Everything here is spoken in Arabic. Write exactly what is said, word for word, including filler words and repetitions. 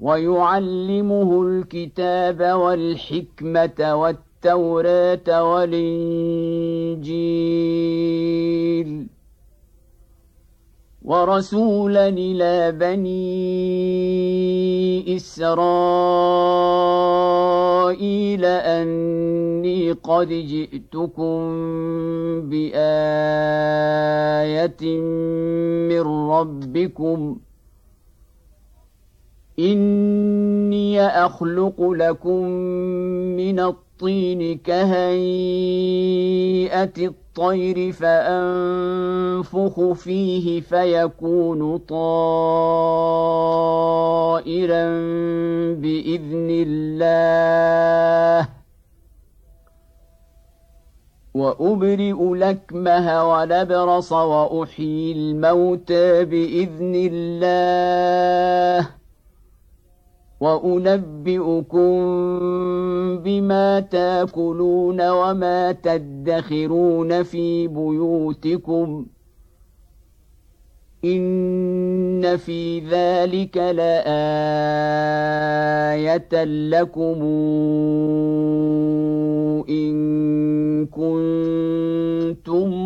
ويعلمه الكتاب والحكمة والتوراة والإنجيل ورسولا إلى بني إسرائيل أني قد جئتكم بآية من ربكم إني أخلق لكم من الطين كهيئة الطير فأنفخ فيه فيكون طائرا بإذن الله وأبرئ الأكمه والأبرص وأحيي الموتى بإذن الله وأنبئكم بما تأكلون وما تدخرون في بيوتكم إن في ذلك لآية لكم إن كنتم